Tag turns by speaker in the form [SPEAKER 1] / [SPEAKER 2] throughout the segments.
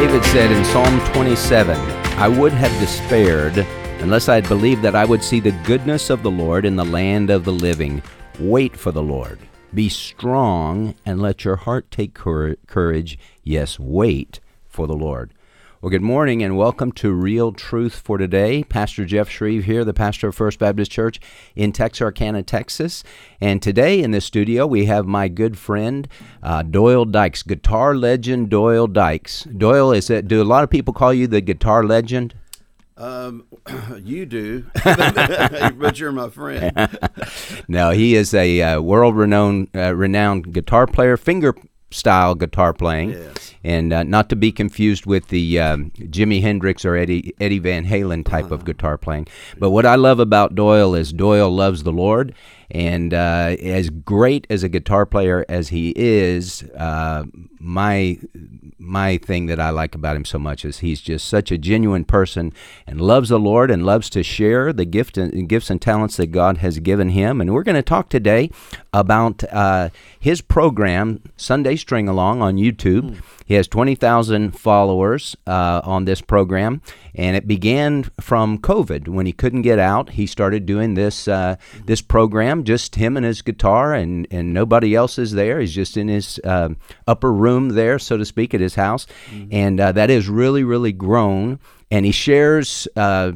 [SPEAKER 1] David said in Psalm 27, I would have despaired unless I had believed that I would see the goodness of the Lord in the land of the living. Wait for the Lord. Be strong and let your heart take courage. Yes, wait for the Lord. Well, good morning and welcome to Real Truth for Today. Pastor Jeff Shreve here, the pastor of First Baptist Church in Texarkana, Texas. And today in the studio we have my good friend Doyle Dykes, guitar legend Doyle Dykes. Doyle, do a lot of people call you the guitar legend?
[SPEAKER 2] You do, but you're my friend.
[SPEAKER 1] No, he is a renowned guitar player, finger-style guitar playing.
[SPEAKER 2] Yes.
[SPEAKER 1] And not to be confused with the Jimi Hendrix or Eddie Van Halen type of guitar playing. But what I love about Doyle is Doyle loves the Lord. And as great as a guitar player as he is, my thing that I like about him so much is he's just such a genuine person and loves the Lord and loves to share the gifts and talents that God has given him. And we're going to talk today about his program, Sunday String Along, on YouTube. He has 20,000 followers on this program, and it began from COVID. When he couldn't get out, he started doing this program, just him and his guitar, and nobody else is there. He's just in his upper room there, so to speak, at his house, and that has really, really grown, and he shares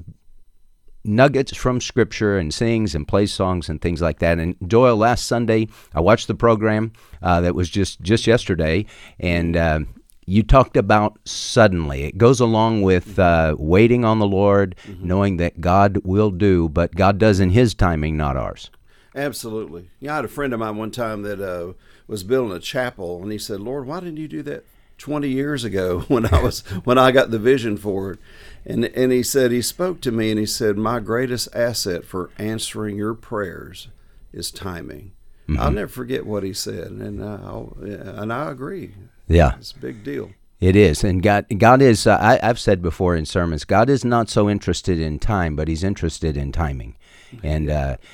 [SPEAKER 1] nuggets from Scripture and sings and plays songs and things like that. And Doyle, last Sunday, I watched the program that was just yesterday, and you talked about suddenly. It goes along with waiting on the Lord, knowing that God will do, but God does in His timing, not ours.
[SPEAKER 2] Absolutely. Yeah, I had a friend of mine one time that was building a chapel, and he said, "Lord, why didn't you do that 20 years ago when I got the vision for it?" And he said, he spoke to me and he said, "My greatest asset for answering your prayers is timing." I'll never forget what he said, and I agree.
[SPEAKER 1] Yeah,
[SPEAKER 2] it's a big deal.
[SPEAKER 1] It is, and God is. I've said before in sermons, God is not so interested in time, but He's interested in timing, and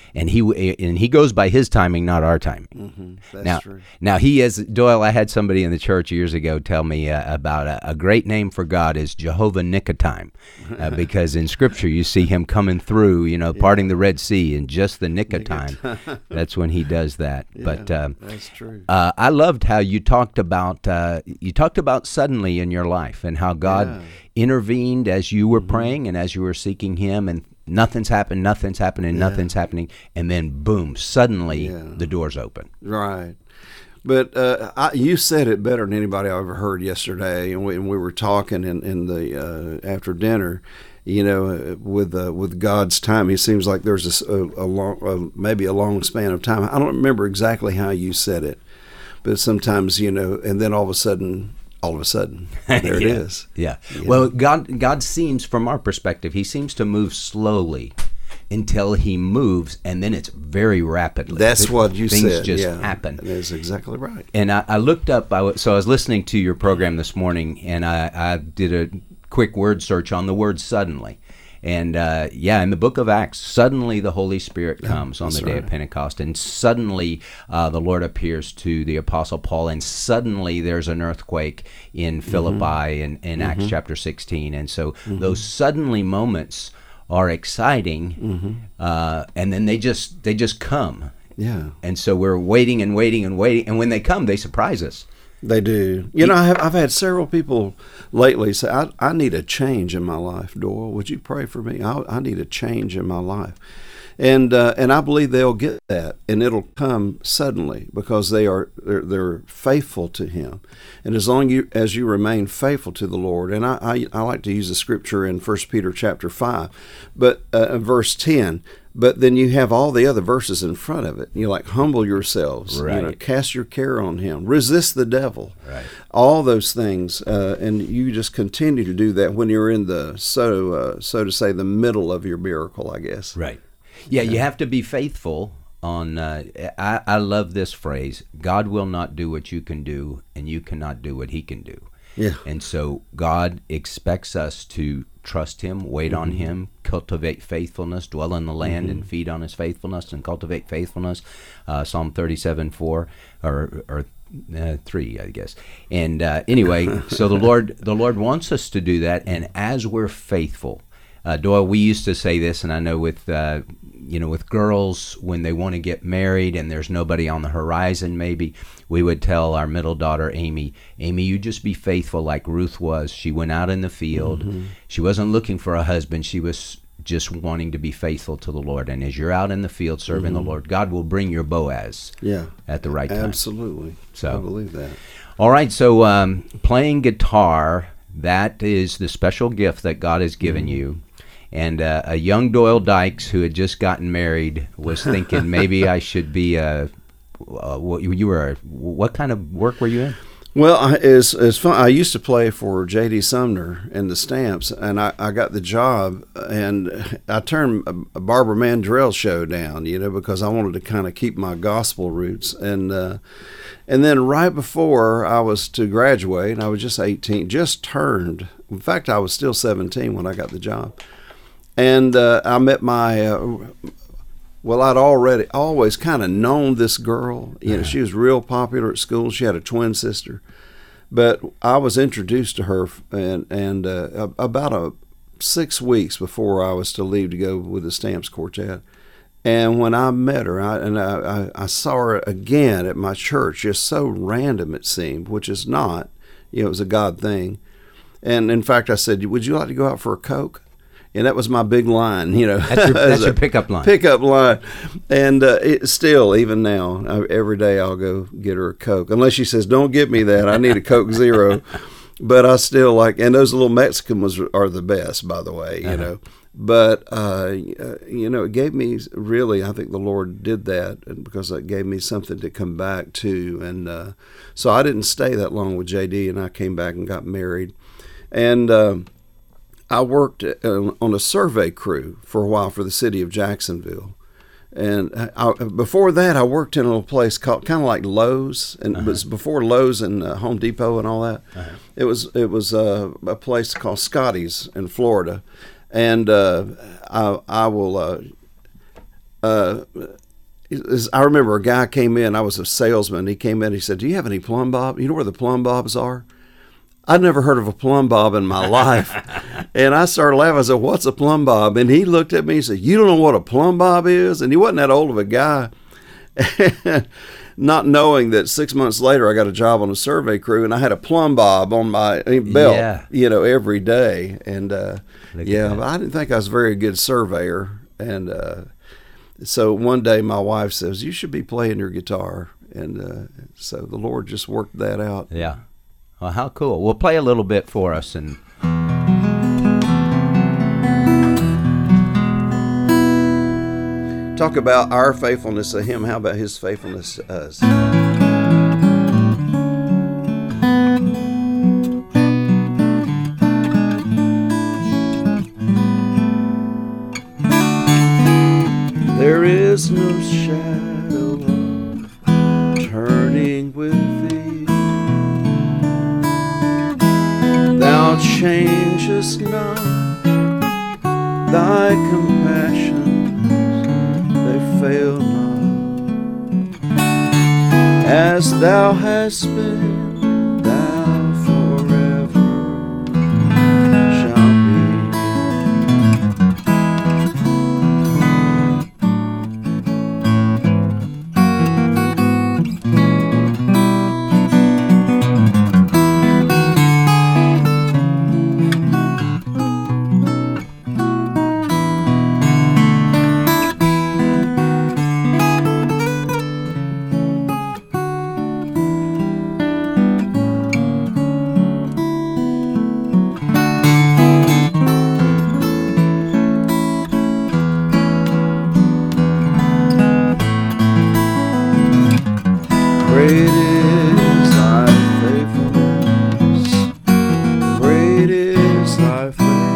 [SPEAKER 1] He goes by His timing, not our timing.
[SPEAKER 2] That's true.
[SPEAKER 1] Now He is Doyle. I had somebody in the church years ago tell me about a great name for God is Jehovah Nickatime, because in Scripture you see Him coming through, parting the Red Sea in just the nick of time. That's when He does that.
[SPEAKER 2] Yeah,
[SPEAKER 1] but
[SPEAKER 2] that's true.
[SPEAKER 1] I loved how you talked about suddenly in your life and how God intervened as you were praying and as you were seeking Him, and nothing's happening, and then boom, suddenly the doors open.
[SPEAKER 2] Right. But you said it better than anybody I ever heard yesterday, and we were talking in the after dinner. With God's time, it seems like there's maybe a long span of time. I don't remember exactly how you said it, but sometimes and then all of a sudden, there it is.
[SPEAKER 1] Yeah. Well, God seems, from our perspective, He seems to move slowly until He moves, and then it's very rapidly.
[SPEAKER 2] That's what you said.
[SPEAKER 1] Things just happen.
[SPEAKER 2] That's exactly right.
[SPEAKER 1] And I looked up, so I was listening to your program this morning, and I did a quick word search on the word suddenly. And in the book of Acts, suddenly the Holy Spirit comes on the day of Pentecost, and suddenly the Lord appears to the Apostle Paul, and suddenly there's an earthquake in Philippi in Acts chapter 16. And so those suddenly moments are exciting, and then they just come. Yeah. And so we're waiting, and when they come, they surprise us.
[SPEAKER 2] They do. I've had several people lately say, I need a change in my life, Doyle. Would you pray for me? I need a change in my life. And I believe they'll get that, and it'll come suddenly because they're faithful to Him. And as long as you remain faithful to the Lord, and I like to use the scripture in 1 Peter chapter 5, but verse 10, but then you have all the other verses in front of it. You're like, humble yourselves, cast your care on Him, resist the devil, all those things, and you just continue to do that when you're in the so to say the middle of your miracle, I guess.
[SPEAKER 1] Right. Yeah, you have to be faithful on, I love this phrase, God will not do what you can do, and you cannot do what He can do.
[SPEAKER 2] Yeah.
[SPEAKER 1] And so God expects us to trust Him, wait on Him, cultivate faithfulness, dwell in the land and feed on His faithfulness and cultivate faithfulness. Psalm 37:4 or 3, I guess. And anyway, so the Lord wants us to do that, and as we're faithful, Doyle, we used to say this, and I know with with girls when they want to get married and there's nobody on the horizon, maybe we would tell our middle daughter Amy, you just be faithful like Ruth was. She went out in the field. Mm-hmm. She wasn't looking for a husband. She was just wanting to be faithful to the Lord. And as you're out in the field serving the Lord, God will bring your Boaz at the right time.
[SPEAKER 2] Absolutely. So I believe that.
[SPEAKER 1] All right, so playing guitar, that is the special gift that God has given you. And a young Doyle Dykes who had just gotten married was thinking maybe I should be what kind of work were you in?
[SPEAKER 2] Well, it's fun. I used to play for J.D. Sumner in the Stamps, and I got the job, and I turned a Barbara Mandrell show down, because I wanted to kind of keep my gospel roots. And then right before I was to graduate, I was just 18, just turned. In fact, I was still 17 when I got the job. And I met my, I'd always kind of known this girl. She was real popular at school. She had a twin sister. But I was introduced to her and about 6 weeks before I was to leave to go with the Stamps Quartet. And when I met her, I saw her again at my church, just so random it seemed, which is not. It was a God thing. And in fact, I said, would you like to go out for a Coke? And that was my big line,
[SPEAKER 1] That's your pickup line.
[SPEAKER 2] Pickup line. And still, even now, every day I'll go get her a Coke. Unless she says, don't get me that. I need a Coke Zero. But I still and those little Mexican ones are the best, by the way, But, it gave me, really, I think the Lord did that because it gave me something to come back to. And so I didn't stay that long with J.D., and I came back and got married. And I worked on a survey crew for a while for the city of Jacksonville. And before that, I worked in a little place called kind of like Lowe's, and it was before Lowe's and Home Depot and all that. It was a place called Scotty's in Florida. And I remember a guy came in. I was a salesman. He came in. He said, "Do you have any plumb bob? You know where the plumb bobs are?" I'd never heard of a plumb bob in my life. And I started laughing. I said, "What's a plumb bob?" And he looked at me and said, "You don't know what a plumb bob is?" And he wasn't that old of a guy. Not knowing that 6 months later I got a job on a survey crew, and I had a plumb bob on my belt, every day. And but I didn't think I was a very good surveyor. And so one day my wife says, "You should be playing your guitar." And so the Lord just worked that out.
[SPEAKER 1] Yeah. Well, how cool. We'll play a little bit for us. And
[SPEAKER 2] talk about our faithfulness to Him. How about His faithfulness to us? There is no shadow of turning with Thee. Thou changest not, Thy compassions, they fail not. As Thou hast been, Thou forever shalt Great is Thy faithfulness, great is Thy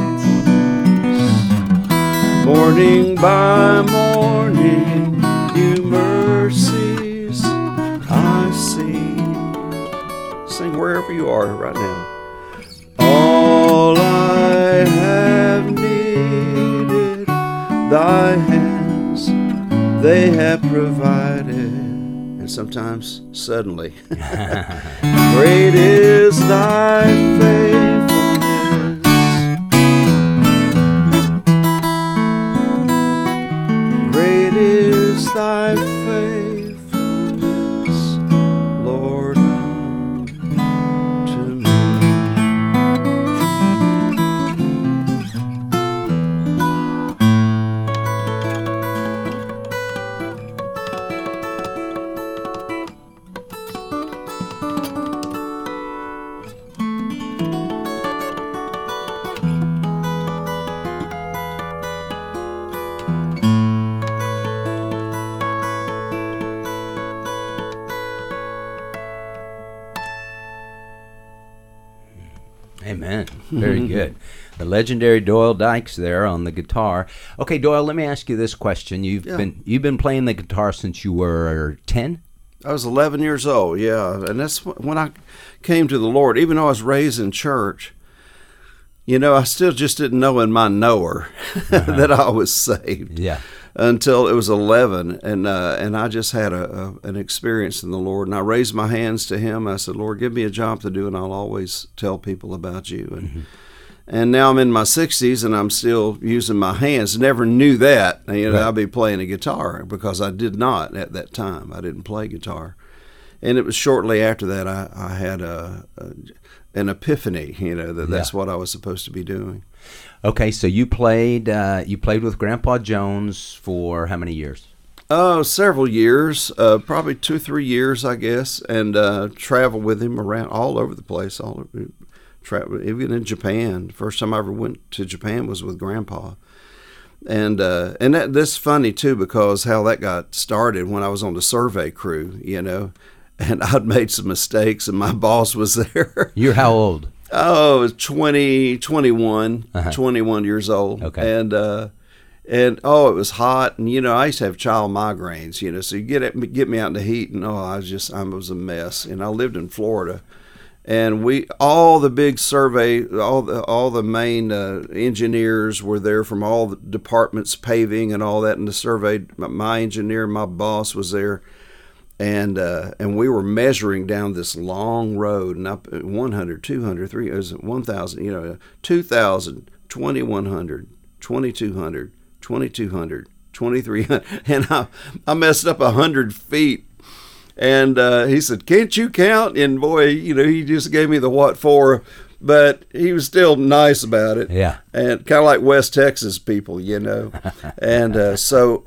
[SPEAKER 2] faithfulness. Morning by morning, New mercies I see. Sing wherever you are right now. All I have needed, Thy hands, they have provided. and sometimes suddenly. Great is thy faithfulness. Great is thy faithfulness, Lord, unto me.
[SPEAKER 1] Amen. Very good. The legendary Doyle Dykes there on the guitar. Okay, Doyle, let me ask you this question. You've been playing the guitar since you were 10?
[SPEAKER 2] I was 11 years old, yeah, and that's when I came to the Lord. Even though I was raised in church, I still just didn't know in my knower that I was saved.
[SPEAKER 1] Yeah.
[SPEAKER 2] Until it was 11, and I just had an experience in the Lord, and I raised my hands to Him. I said, Lord, give me a job to do, and I'll always tell people about you. And now I'm in my 60s, and I'm still using my hands. Never knew that. Right. I'd be playing a guitar, because I did not at that time. I didn't play guitar. And it was shortly after that I had an epiphany, that's what I was supposed to be doing.
[SPEAKER 1] Okay, so you played with Grandpa Jones for how many years?
[SPEAKER 2] Several years, probably 2-3 years, I guess, and traveled with him around all over the place, even in Japan. The first time I ever went to Japan was with Grandpa. And that's funny, too, because how that got started when I was on the survey crew, and I'd made some mistakes, and my boss was there.
[SPEAKER 1] You're how old?
[SPEAKER 2] Oh, I was 21 years old.
[SPEAKER 1] Okay.
[SPEAKER 2] And it was hot, and I used to have child migraines, so you get me out in the heat, and I was a mess. And I lived in Florida, and all the big survey, all the main engineers were there from all the departments, paving and all that, and the survey. My engineer, my boss was there. And we were measuring down this long road, and up 100, 200, 300, it was 1,000, 2,000, 2,100, 2,200, 2,200, 2,300, and I messed up 100 feet. And he said, "Can't you count?" And boy, he just gave me the what for, but he was still nice about it.
[SPEAKER 1] Yeah.
[SPEAKER 2] And kind of like West Texas people, And so,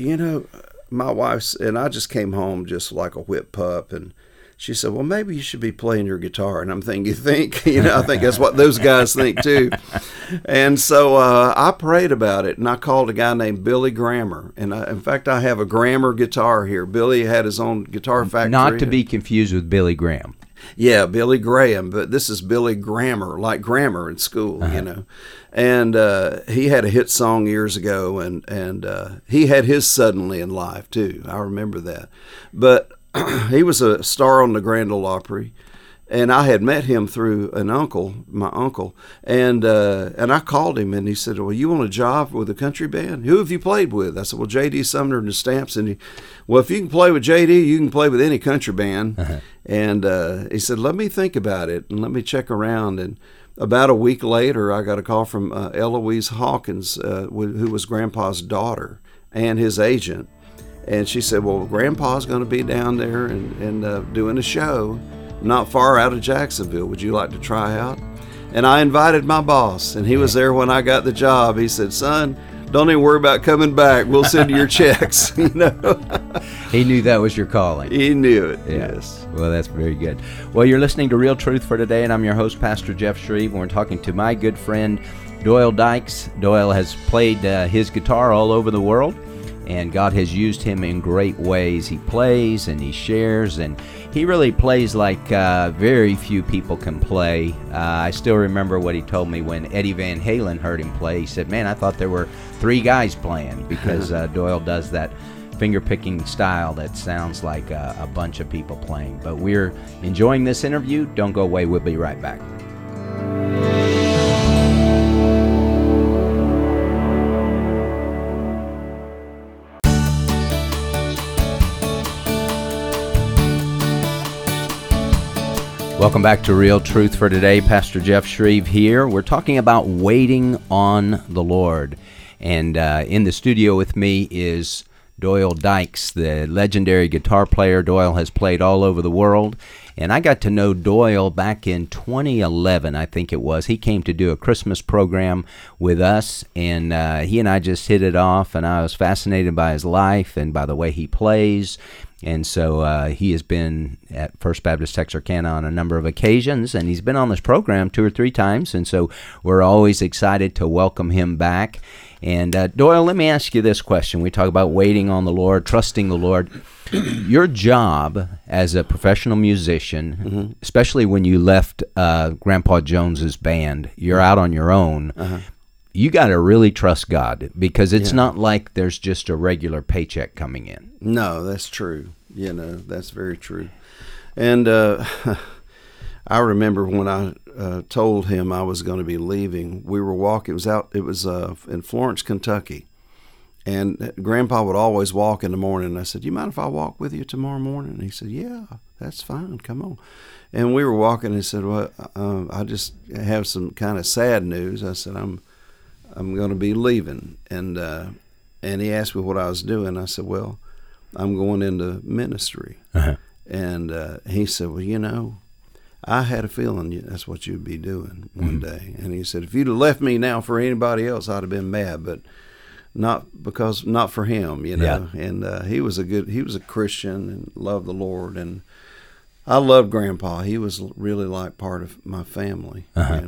[SPEAKER 2] my wife's, and I just came home just like a whipped pup, and she said, "Well, maybe you should be playing your guitar." And I'm thinking, "You think?" I think that's what those guys think too. And so I prayed about it, and I called a guy named Billy Grammer. And in fact, I have a Grammer guitar here. Billy had his own guitar factory.
[SPEAKER 1] Not to be confused with Billy Graham.
[SPEAKER 2] Yeah, Billy Graham, but this is Billy Grammer, like grammar in school, And he had a hit song years ago, and he had his Suddenly in Life too. I remember that. But he was a star on the Grand Ole Opry, and I had met him through my uncle, and I called him, and he said, "Well, you want a job with a country band? Who have you played with?" I said, "Well, J.D. Sumner and the Stamps." And well, if you can play with J.D., you can play with any country band. And he said, "Let me think about it, and let me check around." And about a week later, I got a call from Eloise Hawkins, who was Grandpa's daughter, and his agent. And she said, "Well, Grandpa's going to be down there and doing a show not far out of Jacksonville. Would you like to try out?" And I invited my boss, and he was there when I got the job. He said, "Son, don't even worry about coming back. We'll send you your checks."
[SPEAKER 1] He knew that was your calling.
[SPEAKER 2] He knew it,
[SPEAKER 1] Yeah.
[SPEAKER 2] yes.
[SPEAKER 1] Well, that's very good. Well, you're listening to Real Truth for Today, and I'm your host, Pastor Jeff Shreve. We're talking to my good friend, Doyle Dykes. Doyle has played his guitar all over the world, and God has used him in great ways. He plays and he shares, and he really plays like very few people can play. I still remember what he told me when Eddie Van Halen heard him play. He said, "Man, I thought there were 3 guys playing," because Doyle does that finger-picking style that sounds like a bunch of people playing. But we're enjoying this interview. Don't go away. We'll be right back. Welcome back to Real Truth for Today. Pastor Jeff Shreve here. We're talking about waiting on the Lord. And in the studio with me is Doyle Dykes, the legendary guitar player. Doyle has played all over the world. And I got to know Doyle back in 2011, I think it was. He came to do a Christmas program with us, and he and I just hit it off, and I was fascinated by his life and by the way he plays. And so he has been at First Baptist Texarkana on a number of occasions, and he's been on this program 2 or 3 times, and so we're always excited to welcome him back. And Doyle, let me ask you this question. We talk about waiting on the Lord, trusting the Lord. Your job as a professional musician, especially when you left Grandpa Jones's band, you're out on your own. You got to really trust God, because it's not like there's just a regular paycheck coming in.
[SPEAKER 2] No, that's true. That's very true. And I remember when I told him I was going to be leaving, we were walking. It was in Florence, Kentucky. And Grandpa would always walk in the morning. And I said, "You mind if I walk with you tomorrow morning?" And he said, "Yeah, that's fine. Come on." And we were walking, and he said, "Well, I just have some kind of sad news." I said, I'm going to be leaving. And he asked me what I was doing. I said, "Well, I'm going into ministry." And he said, "Well, I had a feeling that's what you'd be doing one day." And he said, "If you'd have left me now for anybody else, I'd have been mad, but not for him,
[SPEAKER 1] Yeah.
[SPEAKER 2] And he was a Christian and loved the Lord, and I loved Grandpa. He was really like part of my family,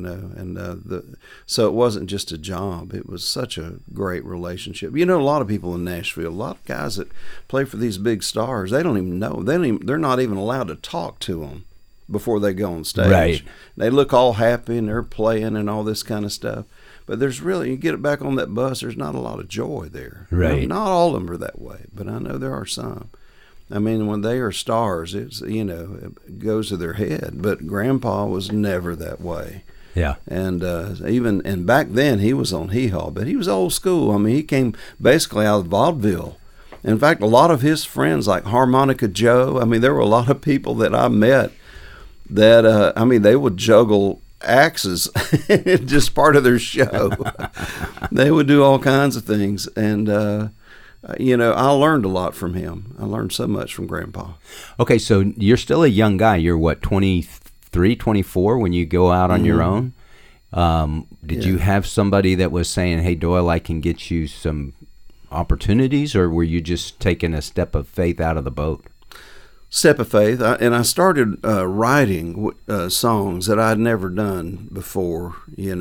[SPEAKER 2] and so it wasn't just a job. It was such a great relationship. A lot of people in Nashville, a lot of guys that play for these big stars, they don't even know. They're not even allowed to talk to them before they go on stage.
[SPEAKER 1] Right.
[SPEAKER 2] They look all happy and they're playing and all this kind of stuff. But you get it back on that bus, there's not a lot of joy there.
[SPEAKER 1] Right.
[SPEAKER 2] Not all of them are that way, but I know there are some. I mean, when they are stars, it goes to their head. But Grandpa was never that way.
[SPEAKER 1] Yeah.
[SPEAKER 2] And and back then he was on Hee Haw, but he was old school. I mean, he came basically out of vaudeville. In fact, a lot of his friends, like Harmonica Joe, I mean, there were a lot of people that I met that, they would juggle axes, just part of their show. They would do all kinds of things. And, I learned a lot from him. I learned so much from Grandpa.
[SPEAKER 1] Okay, so you're still a young guy. You're what, 23, 24 when you go out on your own? Did you have somebody that was saying, "Hey, Doyle, I can get you some opportunities," or were you just taking a step of faith out of the boat?
[SPEAKER 2] Step of faith. And I started writing songs that I'd never done before,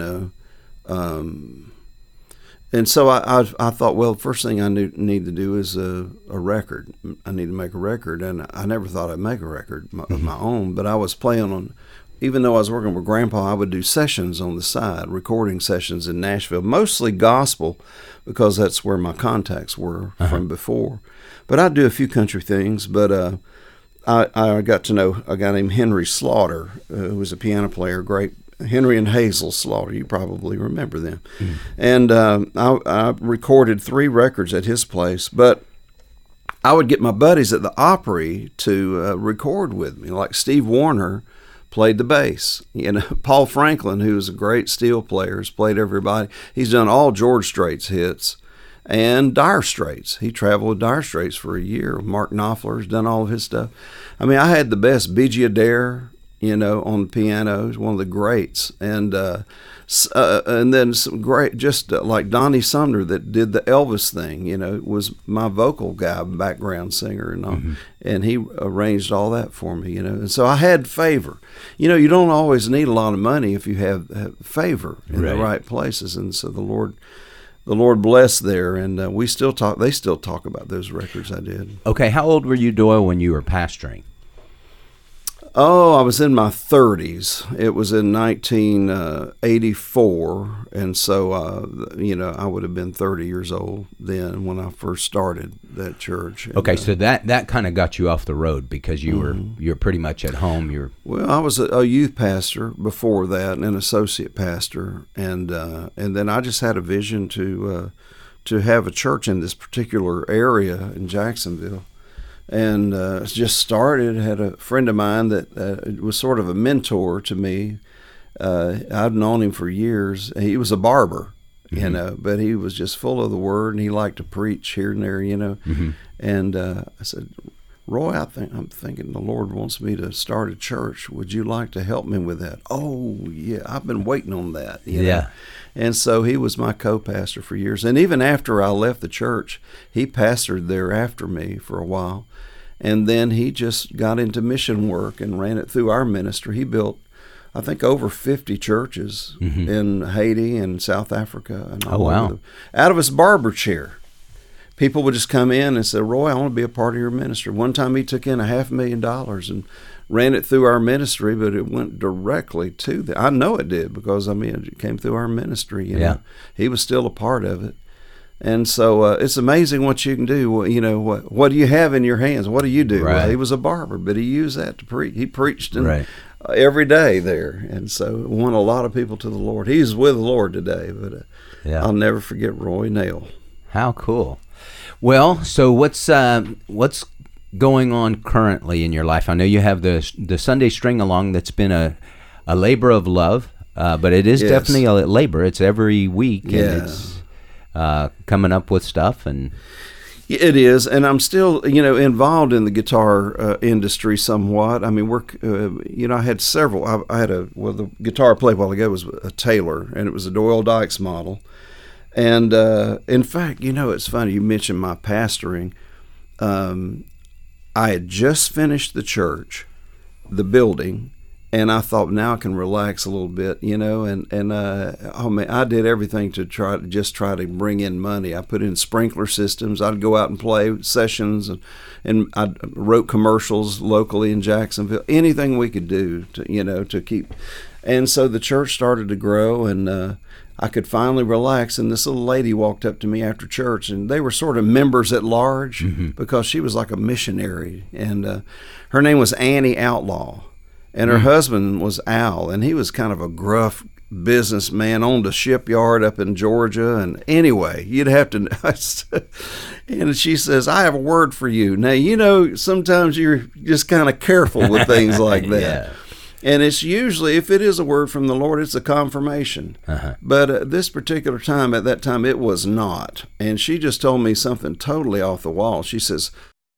[SPEAKER 2] And so I thought, well, the first thing I need to do is a record. I need to make a record, and I never thought I'd make a record of my own. But I was playing on, even though I was working with Grandpa, I would do sessions on the side, recording sessions in Nashville, mostly gospel, because that's where my contacts were from before. But I'd do a few country things. But I got to know a guy named Henry Slaughter, who was a piano player, great. Henry and Hazel Slaughter, you probably remember them. And I recorded 3 records at his place, but I would get my buddies at the Opry to record with me, like Steve Warner played the bass. Paul Franklin, who was a great steel player, has played everybody. He's done all George Strait's hits and Dire Straits. He traveled with Dire Straits for a year. Mark Knopfler's done all of his stuff. I mean, I had the best. B.G. Adair, on the piano, is one of the greats, and then some great, just like Donnie Sumner that did the Elvis thing. Was my vocal guy, background singer, and all, and he arranged all that for me. And so I had favor. You don't always need a lot of money if you have favor in the right places, and so the Lord blessed there, and we still talk. They still talk about those records I did.
[SPEAKER 1] Okay, how old were you, Doyle, when you were pastoring?
[SPEAKER 2] Oh, I was in my 30s. It was in 1984, and so I would have been 30 years old then when I first started that church.
[SPEAKER 1] Okay, so that kind of got you off the road because you're pretty much at home.
[SPEAKER 2] Well, I was a youth pastor before that, and an associate pastor, and then I just had a vision to have a church in this particular area in Jacksonville. and just started. Had a friend of mine that was sort of a mentor to me. I've known him for years. He was a barber, but he was just full of the word, and he liked to preach here and there, And I said, Roy, I'm thinking the Lord wants me to start a church. Would you like to help me with that? Oh, yeah, I've been waiting on that. You know? And so he was my co-pastor for years. And even after I left the church, he pastored there after me for a while. And then he just got into mission work and ran it through our ministry. He built, I think, over 50 churches in Haiti and South Africa. And all over out of his barber chair. People would just come in and say, Roy, I want to be a part of your ministry. One time he took in $500,000 and ran it through our ministry, but it went directly to I know it did because, it came through our ministry. You know? He was still a part of it. And so it's amazing what you can do. What do you have in your hands? What do you do?
[SPEAKER 1] Right.
[SPEAKER 2] Well, he was a barber, but he used that to preach. He preached every day there. And so it won a lot of people to the Lord. He's with the Lord today, but I'll never forget Roy Nail.
[SPEAKER 1] How cool. Well, so what's going on currently in your life? I know you have the Sunday String Along that's been a labor of love, but it is definitely a labor. It's every week, and it's coming up with stuff. And
[SPEAKER 2] it is, and I'm still, involved in the guitar industry somewhat. I mean, I had several. I had the guitar I played a while ago was a Taylor, and it was a Doyle Dykes model. And in fact, it's funny, you mentioned my pastoring. I had just finished the church, the building, and I thought now I can relax a little bit, I did everything to try to bring in money. I put in sprinkler systems. I'd go out and play sessions, and I wrote commercials locally in Jacksonville, anything we could do to keep. And so the church started to grow, and I could finally relax, and this little lady walked up to me after church, and they were sort of members at large because she was like a missionary, and her name was Annie Outlaw, and her husband was Al, and he was kind of a gruff businessman, owned a shipyard up in Georgia, and anyway, you'd have to. And she says, "I have a word for you." Now, sometimes you're just kind of careful with things like that. And it's usually, if it is a word from the Lord, it's a confirmation. But at this particular time, at that time, it was not. And she just told me something totally off the wall. She says,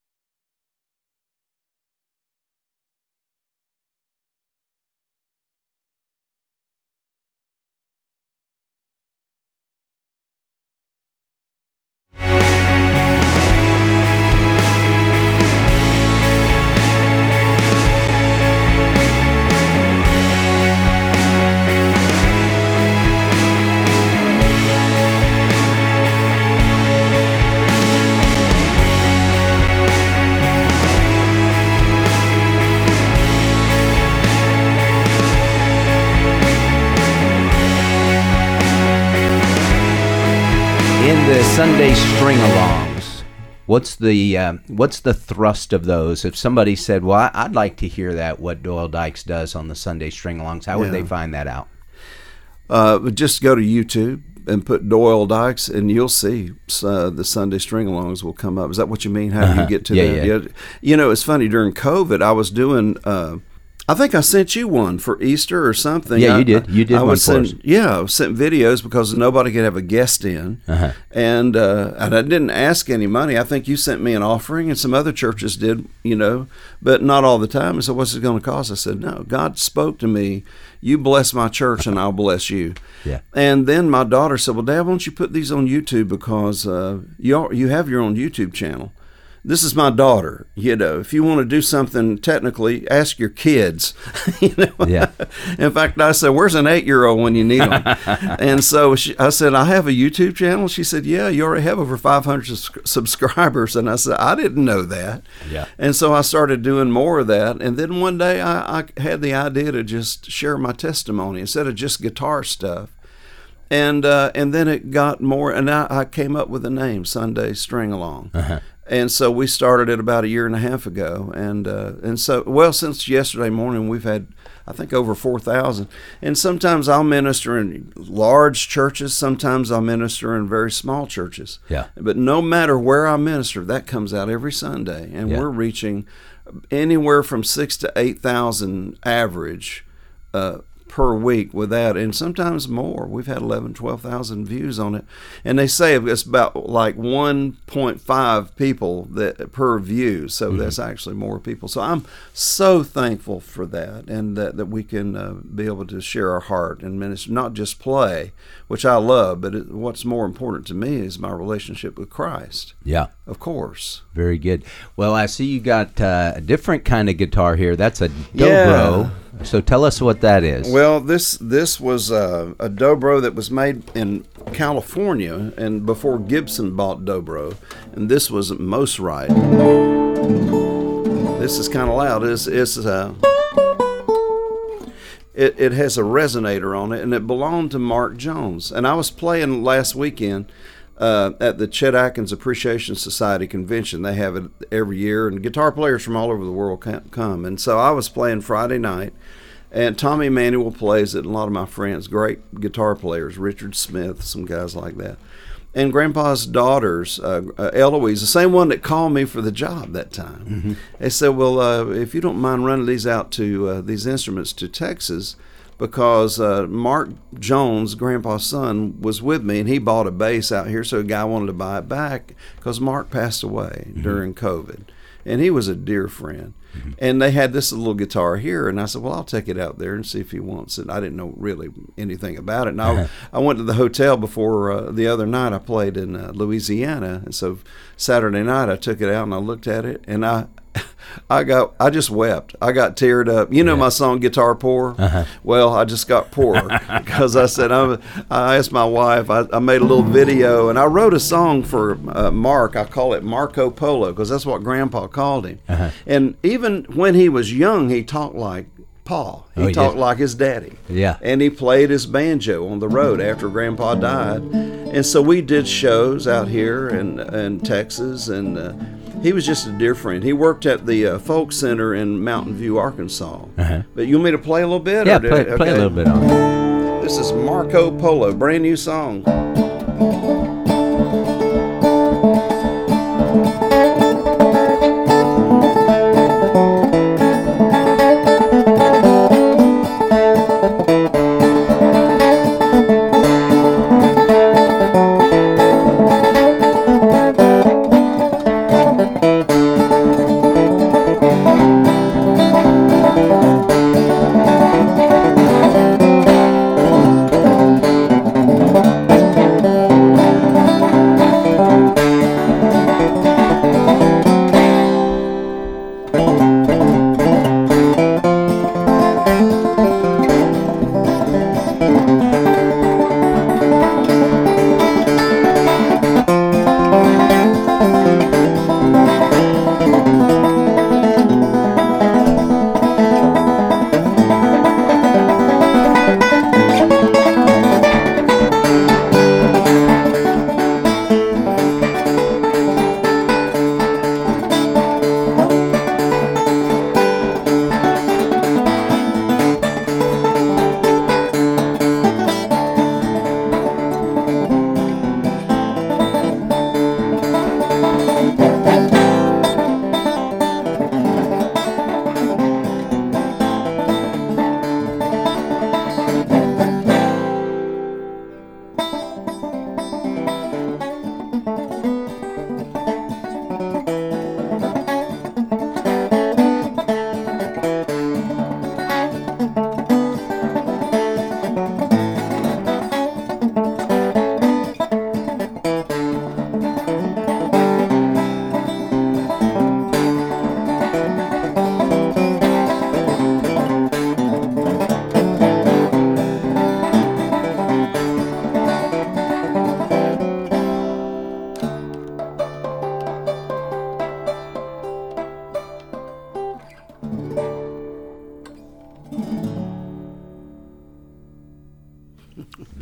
[SPEAKER 1] Sunday String-Alongs, what's the thrust of those? If somebody said, well, I'd like to hear what Doyle Dykes does on the Sunday String-Alongs, how would they find that out?
[SPEAKER 2] Just go to YouTube and put Doyle Dykes, and you'll see the Sunday String-Alongs will come up. Is that what you mean? How do you get to that? Yeah. It's funny, during COVID, I was doing... I think I sent you one for Easter or something.
[SPEAKER 1] Yeah, you did. You did one for us.
[SPEAKER 2] Yeah, I sent videos because nobody could have a guest in. And I didn't ask any money. I think you sent me an offering, and some other churches did, but not all the time. And so what's it going to cost? I said, no, God spoke to me. You bless my church, and I'll bless you.
[SPEAKER 1] Yeah.
[SPEAKER 2] And then my daughter said, well, Dad, why don't you put these on YouTube because you have your own YouTube channel. This is my daughter. If you want to do something technically, ask your kids.
[SPEAKER 1] Yeah.
[SPEAKER 2] In fact, I said, "Where's an 8-year-old when you need them?" And so I said, "I have a YouTube channel." She said, "Yeah, you already have over 500 subscribers." And I said, "I didn't know that."
[SPEAKER 1] Yeah.
[SPEAKER 2] And so I started doing more of that. And then one day I had the idea to just share my testimony instead of just guitar stuff. And then it got more, and I came up with the name Sunday String Along. And so we started it about a year and a half ago, and so, well, since yesterday morning we've had, I think, over 4,000. And sometimes I'll minister in large churches, sometimes I'll minister in very small churches.
[SPEAKER 1] Yeah.
[SPEAKER 2] But no matter where I minister, that comes out every Sunday, and
[SPEAKER 1] Yeah.
[SPEAKER 2] we're reaching anywhere from 6,000 to 8,000 average per week with that, and sometimes more. We've had 11,000, 12,000 views on it, and they say it's about like 1.5 people that per view, so that's actually more people. So I'm so thankful for that, and that we can be able to share our heart and minister, not just play, which I love, but what's more important to me is my relationship with Christ.
[SPEAKER 1] Yeah.
[SPEAKER 2] Of course.
[SPEAKER 1] Very good. Well, I see you got a different kind of guitar here. That's a dobro.
[SPEAKER 2] Yeah.
[SPEAKER 1] So tell us what that is.
[SPEAKER 2] Well, this was a dobro that was made in California, and before Gibson bought dobro, and this was Most Right. This is kind of loud. It has a resonator on it, and it belonged to Mark Jones. And I was playing last weekend at the Chet Atkins Appreciation Society convention. They have it every year, and guitar players from all over the world come. And so I was playing Friday night, and Tommy Emmanuel plays it, and a lot of my friends, great guitar players, Richard Smith, some guys like that. And Grandpa's daughters, Eloise, the same one that called me for the job that time, they said, well, if you don't mind running these out to these instruments to Texas, because Mark Jones, Grandpa's son, was with me, and he bought a bass out here, so a guy wanted to buy it back because Mark passed away during COVID, and he was a dear friend. And they had this little guitar here, and I said, well, I'll take it out there and see if he wants it. I didn't know really anything about it. And I went to the hotel before the other night. I played in Louisiana, and so Saturday night I took it out and I looked at it, and I just wept. I got teared up. You know my song Guitar Poor? Well, I just got poor because I said, I asked my wife, I made a little video, and I wrote a song for Mark. I call it Marco Polo because that's what Grandpa called him. And even when he was young, he talked like Pa. He talked like his daddy.
[SPEAKER 1] Yeah.
[SPEAKER 2] And he played his banjo on the road after Grandpa died. And so we did shows out here in Texas, and he was just a dear friend. He worked at the Folk Center in Mountain View, Arkansas. But you want me to play a little bit?
[SPEAKER 1] Yeah, play a little bit on it.
[SPEAKER 2] This is Marco Polo, brand new song.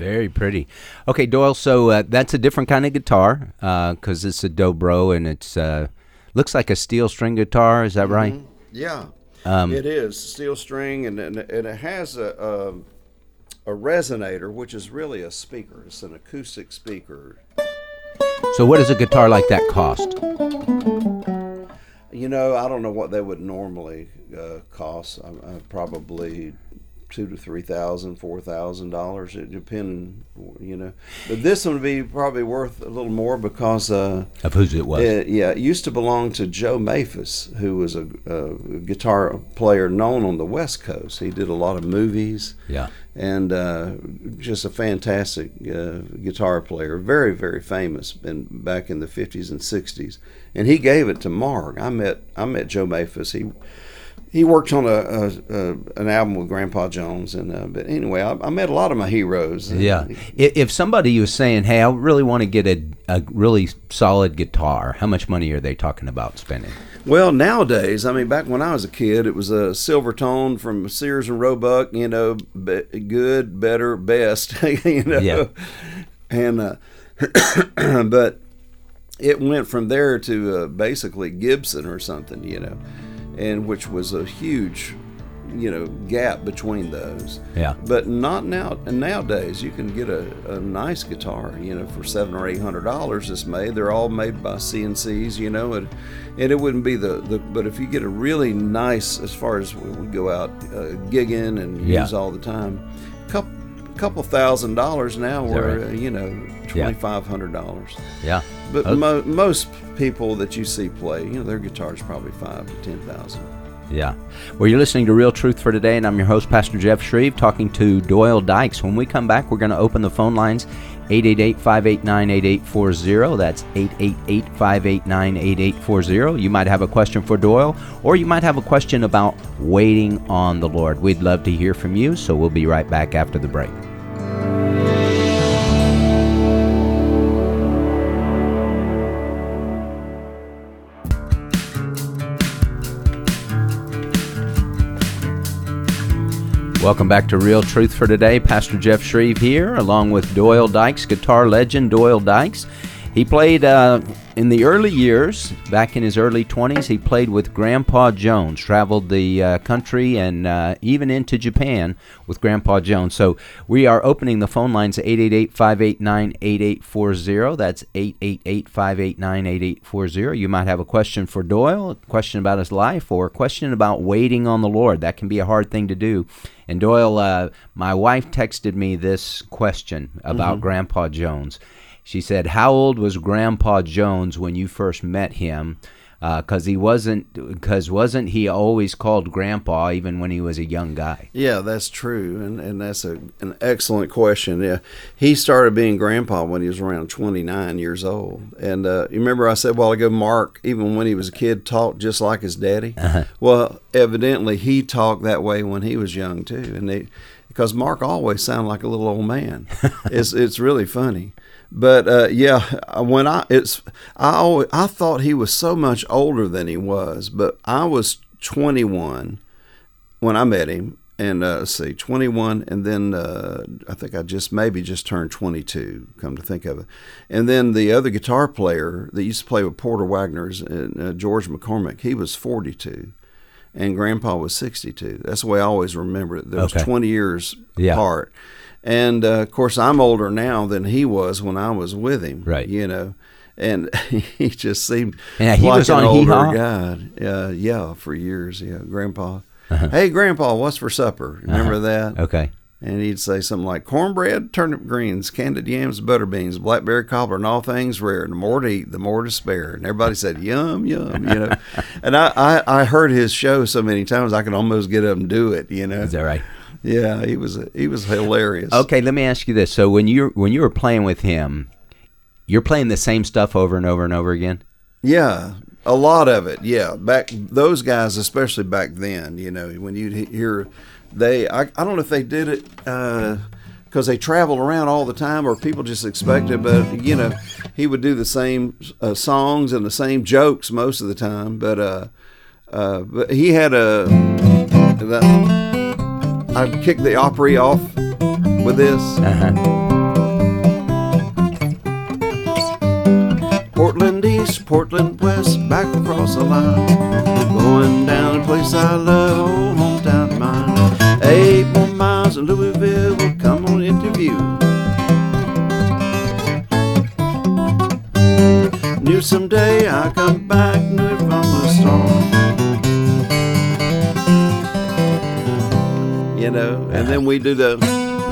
[SPEAKER 1] Very pretty. Okay, Doyle, so that's a different kind of guitar because it's a dobro, and it's looks like a steel string guitar. Is that right?
[SPEAKER 2] Yeah, it is steel string, and it has a resonator, which is really a speaker. It's an acoustic speaker.
[SPEAKER 1] So what does a guitar like that cost?
[SPEAKER 2] You know, I don't know what they would normally cost. Probably $2,000 to $3,000, $4,000. It depends, you know. But this one would be probably worth a little more because
[SPEAKER 1] of whose it was.
[SPEAKER 2] It used to belong to Joe Maphis, who was a guitar player known on the West Coast. He did a lot of movies.
[SPEAKER 1] Yeah.
[SPEAKER 2] And just a fantastic guitar player, very, very famous back in the 50s and 60s. And he gave it to Mark. I met Joe Maphis. He worked on an album with Grandpa Jones, and but anyway, I met a lot of my heroes.
[SPEAKER 1] Yeah. If somebody was saying, "Hey, I really want to get a really solid guitar," how much money are they talking about spending?
[SPEAKER 2] Well, nowadays, I mean, back when I was a kid, it was a Silvertone from Sears and Roebuck. You know, good, better, best. You know,
[SPEAKER 1] yeah.
[SPEAKER 2] And but it went from there to basically Gibson or something. You know. And which was a huge, you know, gap between those.
[SPEAKER 1] Yeah.
[SPEAKER 2] But not now. And nowadays, you can get a nice guitar, you know, for $700 or $800 that's made. They're all made by CNCs, you know, and it wouldn't be but if you get a really nice, as far as we go out gigging and use all the time, couple $1,000 now, or you know, $2,500.
[SPEAKER 1] Yeah.
[SPEAKER 2] But most people that you see play, you know, their guitar's probably $5,000 to $10,000.
[SPEAKER 1] Yeah. Well, you're listening to Real Truth for Today, and I'm your host, Pastor Jeff Shreve, talking to Doyle Dykes. When we come back, we're going to open the phone lines, 888-589-8840. That's 888-589-8840. You might have a question for Doyle, or you might have a question about waiting on the Lord. We'd love to hear from you, so we'll be right back after the break. Welcome back to Real Truth for Today. Pastor Jeff Shreve here, along with Doyle Dykes, guitar legend Doyle Dykes. He played in the early years, back in his early 20s, he played with Grandpa Jones, traveled the country and even into Japan with Grandpa Jones. So we are opening the phone lines at 888-589-8840. That's 888-589-8840. You might have a question for Doyle, a question about his life, or a question about waiting on the Lord. That can be a hard thing to do. And Doyle, my wife texted me this question about Grandpa Jones. She said, "How old was Grandpa Jones when you first met him? Because wasn't he always called Grandpa even when he was a young guy?"
[SPEAKER 2] Yeah, that's true, and that's an excellent question. Yeah, he started being Grandpa when he was around 29 years old. And you remember I said a while ago, Mark, even when he was a kid, talked just like his daddy. Well, evidently he talked that way when he was young too, and because Mark always sounded like a little old man. It's really funny. But when I thought he was so much older than he was. But I was 21 when I met him, and 21, and then I think I just turned 22. Come to think of it, and then the other guitar player that used to play with Porter Wagoner's, George McCormick, he was 42. And Grandpa was 62. That's the way I always remember it. There was 20 years apart. And, of course, I'm older now than he was when I was with him,
[SPEAKER 1] right?
[SPEAKER 2] You know, and he just seemed
[SPEAKER 1] he
[SPEAKER 2] like
[SPEAKER 1] was
[SPEAKER 2] an
[SPEAKER 1] on
[SPEAKER 2] older guy. For years, Grandpa. Hey, Grandpa, what's for supper? Remember that?
[SPEAKER 1] Okay.
[SPEAKER 2] And he'd say something like cornbread, turnip greens, candied yams, butter beans, blackberry cobbler, and all things rare. And the more to eat, the more to spare. And everybody said, yum, yum, you know. And I heard his show so many times I could almost get up and do it, you know.
[SPEAKER 1] Is that right?
[SPEAKER 2] Yeah, he was hilarious.
[SPEAKER 1] Okay, let me ask you this. So when you were playing with him, you're playing the same stuff over and over and over again?
[SPEAKER 2] Yeah, a lot of it. Yeah, those guys, especially back then, you know, when you'd hear I don't know if they did it because they traveled around all the time or people just expected, but you know, he would do the same songs and the same jokes most of the time. But he had I'd kick the Opry off with this. Portland East, Portland West, back across the line. Going down a place I love, old hometown of mine. 8 more miles of Louisville will come on interview. Knew someday I come back, knew it from the start. You know, and then we do the...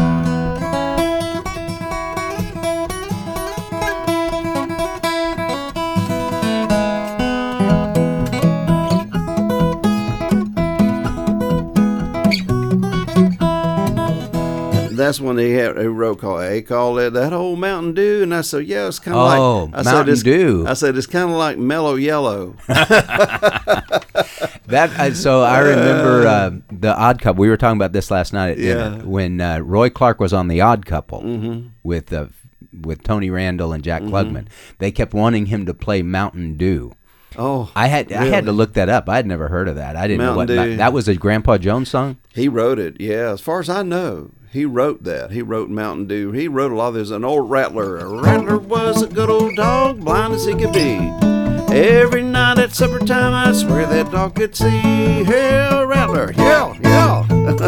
[SPEAKER 2] That's when they had a roll call. They called it that old Mountain Dew, and I said, "Yeah, it's kind of like."
[SPEAKER 1] Mountain Dew.
[SPEAKER 2] I said it's kind of like Mellow Yellow.
[SPEAKER 1] So I remember the Odd Couple. We were talking about this last night at dinner when Roy Clark was on the Odd Couple with Tony Randall and Jack Klugman. They kept wanting him to play Mountain Dew.
[SPEAKER 2] Oh,
[SPEAKER 1] I had to look that up. I had never heard of that. I didn't know what that was. A Grandpa Jones song.
[SPEAKER 2] He wrote it. Yeah, as far as I know. He wrote that. He wrote Mountain Dew. He wrote a lot of this. An old rattler. A rattler was a good old dog, blind as he could be. Every night at supper time, I swear that dog could see. Hail, rattler, yell, yell.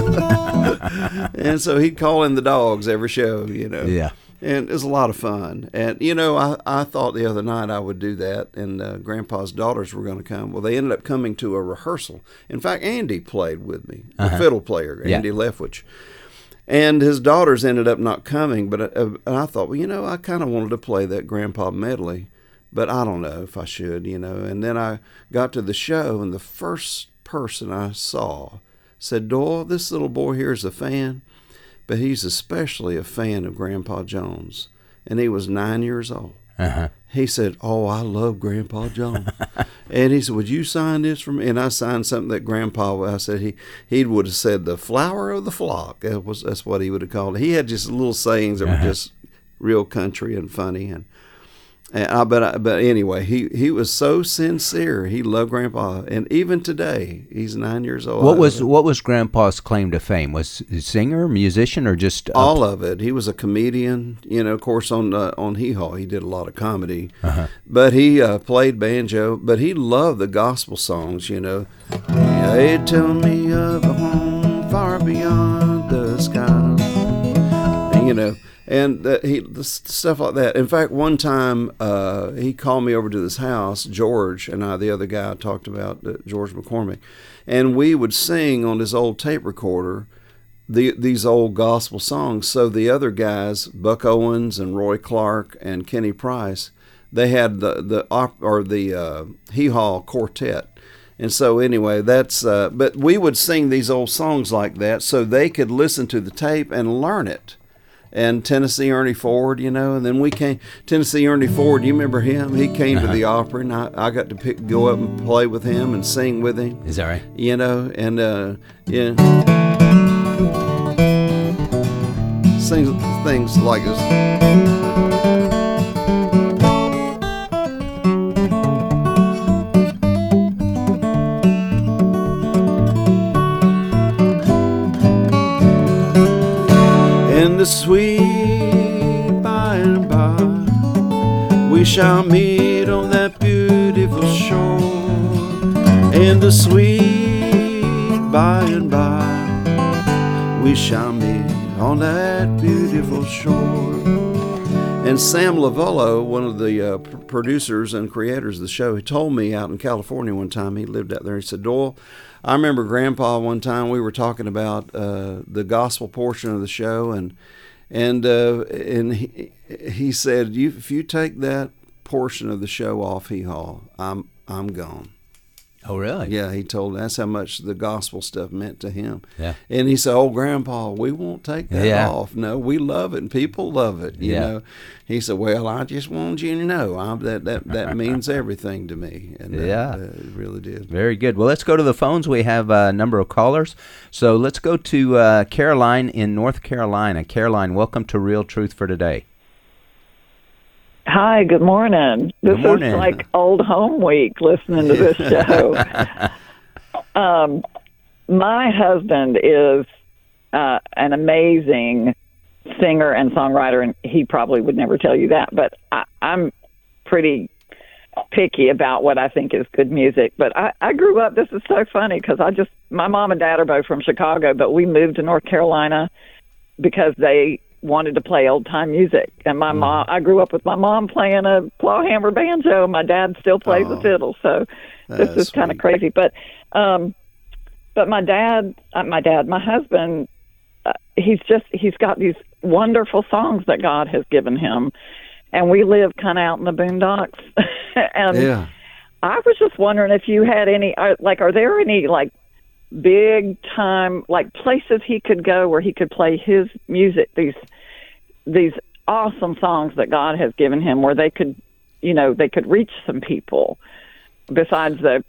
[SPEAKER 2] And so he'd call in the dogs every show, you know.
[SPEAKER 1] Yeah.
[SPEAKER 2] And it was a lot of fun. And, you know, I thought the other night I would do that, and Grandpa's daughters were going to come. Well, they ended up coming to a rehearsal. In fact, Andy played with me, the fiddle player, Andy Leftwich. And his daughters ended up not coming, but I thought, well, you know, I kind of wanted to play that Grandpa medley, but I don't know if I should, you know. And then I got to the show, and the first person I saw said, "Doyle, this little boy here is a fan, but he's especially a fan of Grandpa Jones." And he was 9 years old. He said, "Oh, I love Grandpa Jones." And he said, "Would you sign this for me?" And I signed something that Grandpa, I said he would have said the flower of the flock. That's what he would have called it. He had just little sayings that were just real country and funny. But anyway, he was so sincere. He loved Grandpa, and even today, he's 9 years old.
[SPEAKER 1] What was Grandpa's claim to fame? Was he a singer, musician, or just
[SPEAKER 2] all of it? He was a comedian. You know, of course, on Hee Haw, he did a lot of comedy, but he played banjo. But he loved the gospel songs. You know, they tell me of a home far beyond the skies. And, you know. And stuff like that. In fact, one time he called me over to this house, George and I, the other guy I talked about, George McCormick, and we would sing on this old tape recorder these old gospel songs. So the other guys, Buck Owens and Roy Clark and Kenny Price, they had the Hee Haw Quartet. And so anyway, but we would sing these old songs like that so they could listen to the tape and learn it. And Tennessee Ernie Ford, you know, and then we came. Tennessee Ernie Ford, you remember him? He came to the opera, and I got to go up and play with him and sing with him.
[SPEAKER 1] Is that right? You
[SPEAKER 2] know, and yeah, things like this. In the sweet by and by, we shall meet on that beautiful shore. In the sweet by and by, we shall meet on that beautiful shore. And Sam Lavello, one of the producers and creators of the show, he told me out in California one time, he lived out there, he said, "Doyle, I remember Grandpa one time we were talking about the gospel portion of the show, and he said, if you take that portion of the show off Hee Haw, I'm gone."
[SPEAKER 1] Oh, really?
[SPEAKER 2] Yeah, he told that's how much the gospel stuff meant to him.
[SPEAKER 1] Yeah.
[SPEAKER 2] And he said, "Oh, Grandpa, we won't take that off. No, we love it, and people love it." You know. He said, "Well, I just wanted you to know that means everything to me." And it really did.
[SPEAKER 1] Very good. Well, let's go to the phones. We have a number of callers. So let's go to Caroline in North Carolina. Caroline, welcome to Real Truth for Today.
[SPEAKER 3] Hi, good morning. This is like old home week listening to this show. My husband is an amazing singer and songwriter, and he probably would never tell you that, but I'm pretty picky about what I think is good music. But I grew up, this is so funny because my mom and dad are both from Chicago, but we moved to North Carolina because they wanted to play old time music. And my mom, I grew up with my mom playing a clawhammer banjo, and my dad still plays the fiddle. So this is kind of crazy. But my husband, he's got these wonderful songs that God has given him. And we live kind of out in the boondocks. And I was just wondering if you had any, are there any, big time, places he could go where he could play his music, these awesome songs that God has given him, where they could reach some people besides the,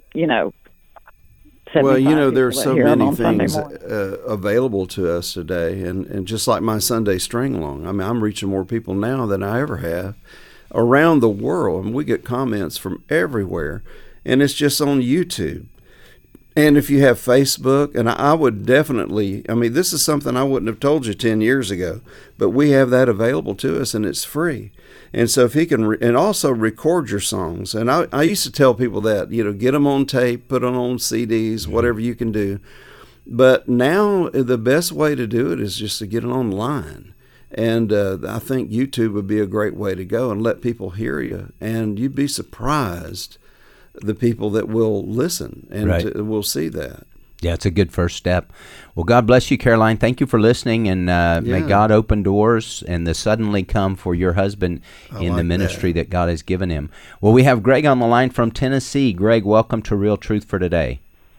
[SPEAKER 2] well, there are so many things available to us today, and just like my Sunday string along, I mean, I'm reaching more people now than I ever have around the world, and we get comments from everywhere, and it's just on YouTube. And if you have Facebook, and I would definitely, I mean, this is something I wouldn't have told you 10 years ago, but we have that available to us, and it's free. And so if he can, and also record your songs. And I used to tell people that, get them on tape, put them on CDs, whatever you can do. But now the best way to do it is just to get it online. And I think YouTube would be a great way to go and let people hear you. And you'd be surprised the people that will listen and will see that.
[SPEAKER 1] Yeah, it's a good first step. Well, God bless you, Caroline. Thank you for listening, and may God open doors and the suddenly come for your husband in the ministry that God has given him. Well, we have Greg on the line from Tennessee. Greg, welcome to Real Truth for Today.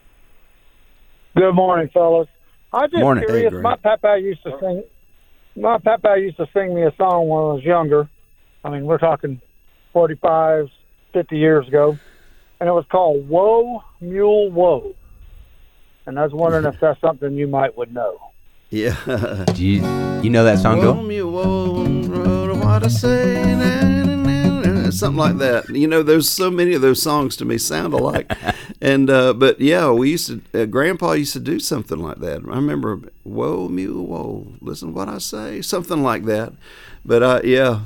[SPEAKER 4] Good morning, fellas. I'm just curious.
[SPEAKER 2] Hey,
[SPEAKER 4] my papa used to sing me a song when I was younger. I mean, we're talking 45, 50 years ago. And it was called Whoa, Mule, Whoa. And I was wondering if that's something you would know.
[SPEAKER 2] Yeah.
[SPEAKER 1] Do you know that song, Bill?
[SPEAKER 2] Whoa, mule, whoa, what I say, something like that. There's so many of those songs to me sound alike. And but yeah, we used to. Grandpa used to do something like that. I remember, whoa, mule, whoa, listen to what I say, something like that. But yeah.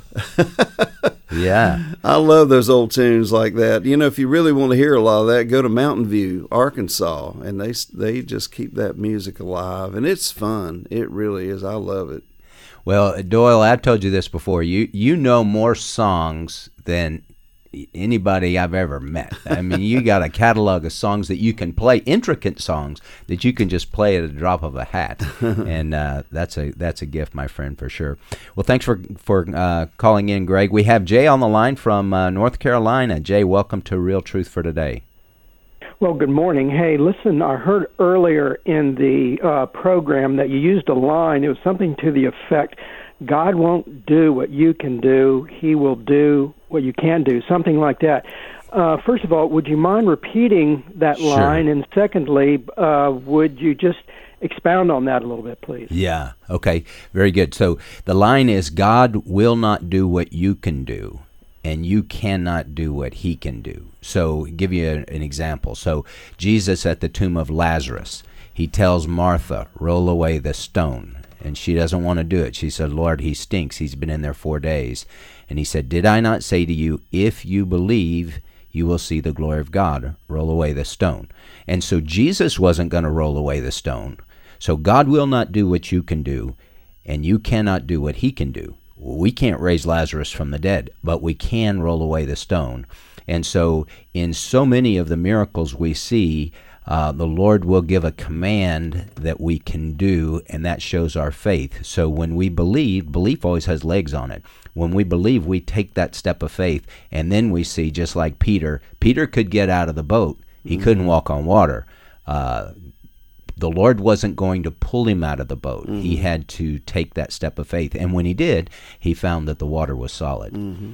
[SPEAKER 1] Yeah.
[SPEAKER 2] I love those old tunes like that. If you really want to hear a lot of that, go to Mountain View, Arkansas, and they just keep that music alive, and it's fun. It really is. I love it.
[SPEAKER 1] Well, Doyle, I've told you this before. You know more songs than anybody I've ever met. I mean, you got a catalog of songs that you can play, intricate songs that you can just play at a drop of a hat, and that's a gift, my friend, for sure. Well, thanks for calling in, Greg. We have Jay on the line from North Carolina. Jay, welcome to Real Truth for Today.
[SPEAKER 5] Well, good morning. Hey, listen, I heard earlier in the program that you used a line. It was something to the effect, God won't do what you can do. He will do what you can do, something like that. First of all, would you mind repeating that line? And secondly, would you just expound on that a little bit, please?
[SPEAKER 1] Yeah, okay, very good. So the line is, God will not do what you can do, and you cannot do what he can do. So give you an example. So Jesus at the tomb of Lazarus, he tells Martha, roll away the stone. And she doesn't want to do it. She said, Lord, he stinks. He's been in there 4 days. And he said, did I not say to you, if you believe, you will see the glory of God. Roll away the stone. And so Jesus wasn't going to roll away the stone. So God will not do what you can do, and you cannot do what he can do. We can't raise Lazarus from the dead, but we can roll away the stone. And so in so many of the miracles we see, the Lord will give a command that we can do, and that shows our faith. So when we believe, belief always has legs on it. When we believe, we take that step of faith, and then we see, just like Peter could get out of the boat. He couldn't walk on water. The Lord wasn't going to pull him out of the boat. He had to take that step of faith. And when he did, he found that the water was solid.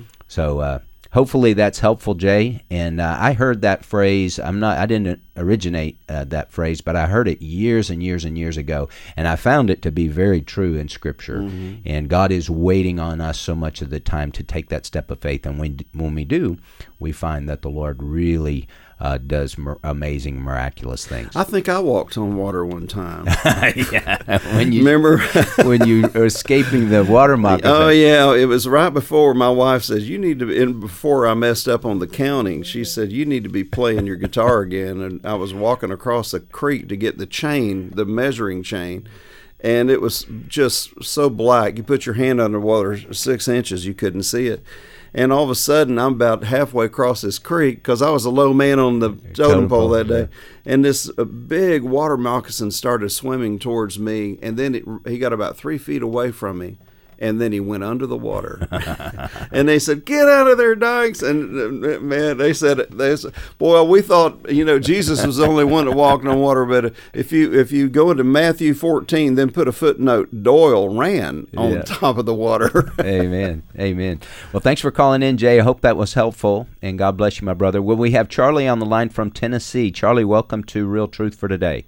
[SPEAKER 1] So hopefully that's helpful, Jay. And I heard that phrase. I didn't originate that phrase, but I heard it years and years and years ago, and I found it to be very true in Scripture. And God is waiting on us so much of the time to take that step of faith. And when we do, we find that the Lord really does amazing, miraculous things.
[SPEAKER 2] I think I walked on water one time.
[SPEAKER 1] Yeah, when you
[SPEAKER 2] Remember?
[SPEAKER 1] when you were escaping the water moccasin.
[SPEAKER 2] Oh yeah, it was right before my wife says you need to. And before I messed up on the counting, she said you need to be playing your guitar again. And I was walking across a creek to get the chain, the measuring chain, and it was just so black. You put your hand underwater 6 inches, you couldn't see it. And all of a sudden, I'm about halfway across this creek because I was a low man on the totem pole that day. And this big water moccasin started swimming towards me. And then he got about 3 feet away from me. And then he went under the water. And they said, "Get out of there, Dykes." And man, they said, boy, we thought, Jesus was the only one that walked on water. But if you go into Matthew 14, then put a footnote, Doyle ran on top of the water.
[SPEAKER 1] Amen. Amen. Well, thanks for calling in, Jay. I hope that was helpful. And God bless you, my brother. Well, we have Charlie on the line from Tennessee. Charlie, welcome to Real Truth for Today.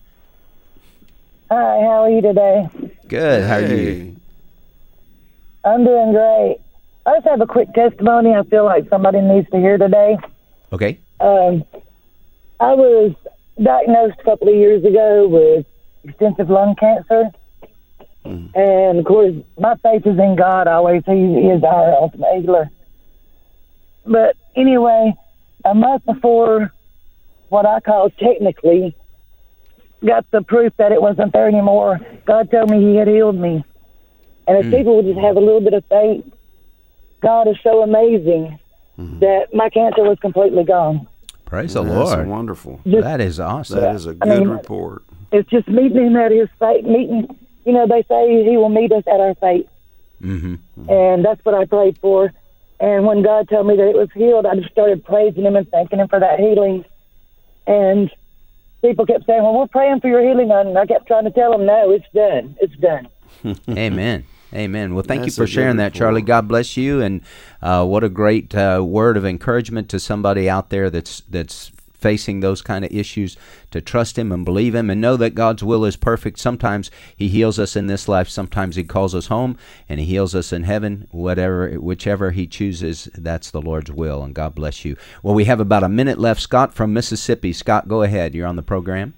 [SPEAKER 6] Hi, how are you today?
[SPEAKER 1] Good. How are you?
[SPEAKER 6] I'm doing great. I just have a quick testimony I feel like somebody needs to hear today.
[SPEAKER 1] Okay.
[SPEAKER 6] I was diagnosed a couple of years ago with extensive lung cancer. And, of course, my faith is in God always. He is our ultimate healer. But anyway, a month before what I call technically got the proof that it wasn't there anymore, God told me He had healed me. And if people would just have a little bit of faith, God is so amazing that my cancer was completely gone.
[SPEAKER 1] Praise the Lord.
[SPEAKER 2] That's wonderful.
[SPEAKER 1] That is awesome.
[SPEAKER 2] That is a good report.
[SPEAKER 6] It's just meeting Him at His faith, meeting, they say He will meet us at our faith. Mm-hmm. And that's what I prayed for. And when God told me that it was healed, I just started praising Him and thanking Him for that healing. And people kept saying, "Well, we're praying for your healing." And I kept trying to tell them, "No, it's done. It's done."
[SPEAKER 1] Amen. Amen. Well, thank you for sharing that, Charlie. God bless you, and what a great word of encouragement to somebody out there that's facing those kind of issues, to trust Him and believe Him and know that God's will is perfect. Sometimes He heals us in this life. Sometimes He calls us home, and He heals us in heaven. Whichever He chooses, that's the Lord's will, and God bless you. Well, we have about a minute left. Scott from Mississippi. Scott, go ahead. You're on the program.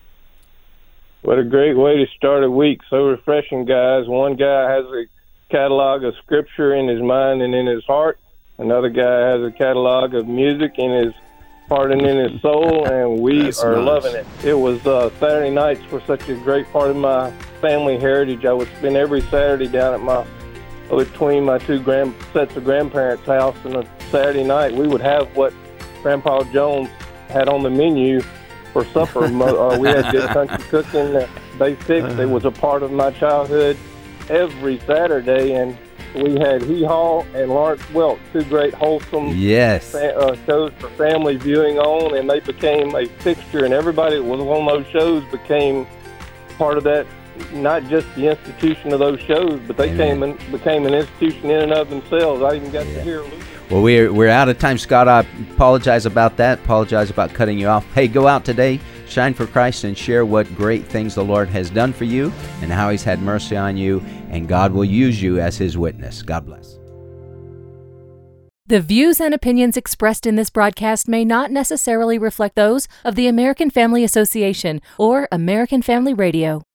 [SPEAKER 7] What a great way to start a week. So refreshing, guys. One guy has a catalog of scripture in his mind and in his heart. Another guy has a catalog of music in his heart and in his soul, and we are loving it. It was Saturday nights were such a great part of my family heritage. I would spend every Saturday down at between my two sets of grandparents' house, and a Saturday night we would have what Grandpa Jones had on the menu for supper. We had good country cooking at Bay 6. It was a part of my childhood every Saturday, and we had Hee Haw and Lawrence Welk, two great wholesome shows for family viewing on, and they became a fixture, and everybody that was on those shows became part of that, not just the institution of those shows, but they became an institution in and of themselves. I even got to hear Luke.
[SPEAKER 1] Well, we're out of time, Scott. I apologize about that. Apologize about cutting you off. Hey, go out today, shine for Christ, and share what great things the Lord has done for you and how He's had mercy on you, and God will use you as His witness. God bless.
[SPEAKER 8] The views and opinions expressed in this broadcast may not necessarily reflect those of the American Family Association or American Family Radio.